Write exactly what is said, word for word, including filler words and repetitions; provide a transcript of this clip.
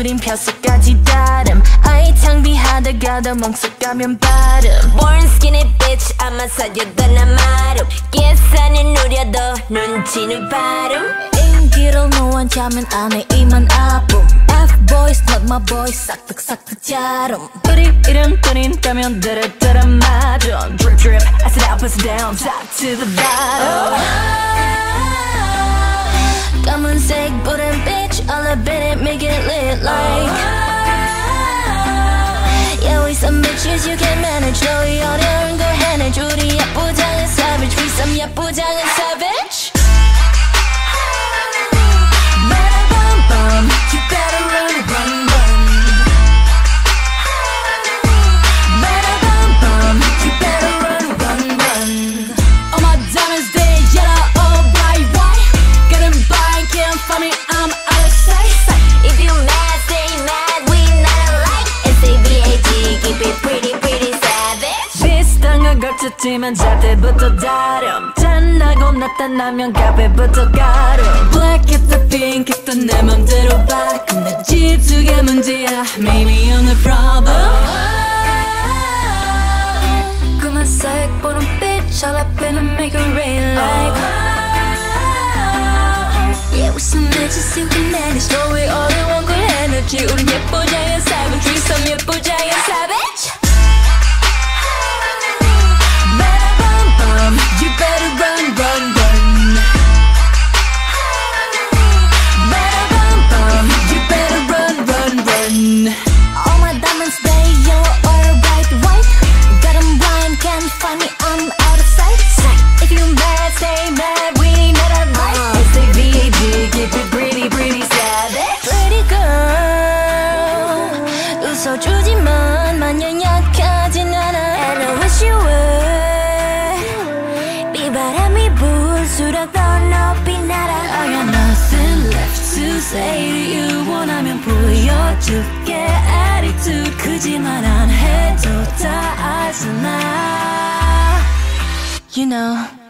우린 뼛속까지 다름 아이 창피하다가도 멍석 가면 바름 Born skinny bitch 아마 사려다 나 마름 계산은 누려도 눈치는 바름 인기를 놓았자면 안에 이만 아픔 F-boys not my boys 싹둑싹둑 자름 우리 이름 끓인다면 드르드르 마좀 Drip drip pass it out pass it down top to the bottom 검은색 보란 bitch all up in it make it lit like Yeah we some bitches you can manage 너희 어려운 걸 해내줘 우리 예쁘장은 savage we some 예쁘장은 savage Ba-da-bum-bum you better run run run Ba-da-bum-bum you better run run run All my diamonds they yellow all bright white Get them blind can't find me I'm out of sight If you mad stay mad we not alike S A V A G keep it pretty pretty savage 비슷한 건 걸쳤지만 잘 때부터 다름 잔나고 나타나면 가베부터 가름 Black is the pink is the 내 맘대로 바꾼 내 집수가 문제야 Maybe I'm the problem 검은색 보는 bitch all up in it make it rain like Yeah we some bitches you can manage 너의 어려운 걸 해내지 우린 예쁘장한 savage we some 예쁘장한 savage You better run, run, run Ba-da-bum-bum You better run, run, run All my diamonds, they yellow or bright white Got them blind, can't find me, I'm out of sight If you mad, stay mad, we not alike S A V A G, keep it pretty, pretty savage Pretty girl 웃어주지만 마냥 약하진 않아 And I wish you would 바람이 불수록 더 높이 날아 I got nothing left to say to you 원하면 보여줄게 attitude 크지만 안 해도 다 알잖아 You know